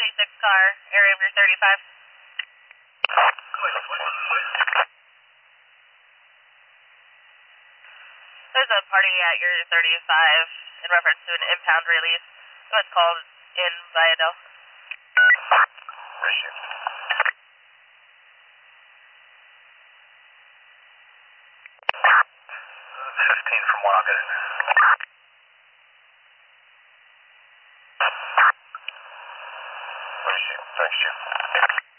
26 car, area of your 35. There's a party at your 35 in reference to an impound release. It was called in by Adele. 15 from one, I'll get it. Thanks, Jim.